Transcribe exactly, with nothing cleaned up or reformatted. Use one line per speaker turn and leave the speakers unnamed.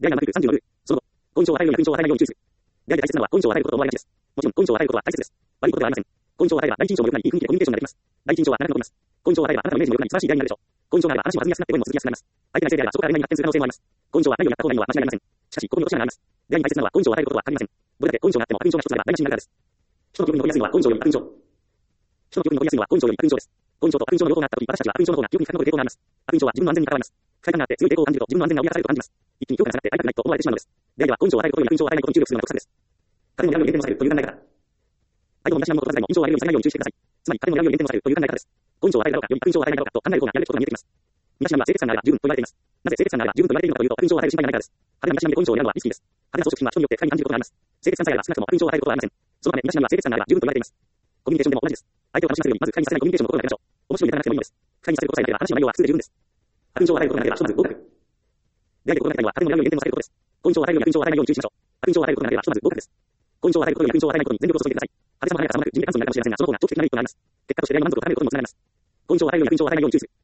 でありなくさんじゅうのルール。その後、根性を与えるように根性を与えないように注意する。であり大切なのは根性を与えることと思われがちです。もちろん根性を与えることは大切です。悪いことではありません。根性を与えれば第一印象も良くなり、いい雰囲気でコミュニケーションができます。第一印象はあなたの残ります。根性を与えればあなたのイメージも良くなり、素晴らしい出会いになるでしょう。根性があれば話も弾みやすくなって恋も続きやすくなります。相手が冷静であればそこから恋愛に発展する可能性もあります。根性はないようにやった方がいいのは間違いありません。しかし、ここに落とし穴があります。出会いに大切なのは根性を与えることは限りません。どれだけ根性があっても悪印象が一つあれば台無しになるからです。人の記憶に残りやすいのは根性より悪印象。人の記憶に残りやすいのは根性より悪印象です。根性と悪印象の両方があったとき、私たちは悪印象の方が記憶に遡る傾向があります。悪印象は自分の安全に関わります。不快感があって強い抵抗を感じると自分の安全が脅かされると感じます。一気に記憶がなくなって会いたくないと思われてしまうのです。出会いでは根性を与えることより悪印象を与えないことに注力するのが得策です。彼の狙うように減点をされるという考え方。相手の身だしなみのことさえも印象を与えるようにされないように注意してください。つまり彼の狙うように減点をされるという考え方です。根性を与えるだろうか、より悪印象を与えないだろうかと考える方がやるべきことが見えてきます。身だしなみは清潔感があれば十分と言われています。なぜ清潔感があれば十分と言われているのかというと、悪印象を与える心配がないからです。派手な身だしなみで根性を選ぶのはリスキーです。派手な装飾品は人によって不快に感じることがあります。清潔感さえあれば少なくとも悪印象を与えることはありません。そのため身だしなみは清潔感があれば十分と言われています。コミュニケーションでも同じです。相手を楽しませるようにまず不快にさせないコミュニケーションを心がけましょう。面白いネタがなくてもいいのです。不快にさせることさえなければ話の内容は普通で十分です。悪印象を与えることがなければひとまず合格。出会いで心がけたいのは彼の狙うように減点をされることです。根性を与えるように悪印象を与えないように注意しましょう。悪印象を与えることがなければひとまず合格です。根性を与えることより悪印象を与えないことに全力を注いでください。派手さも華やかさもなく人間感想になるかもしれませんが、その方が長期的なメリットがあります。結果として恋愛に満足を高めることにもつながります。根性を与えるように悪印象を与えないように注意する。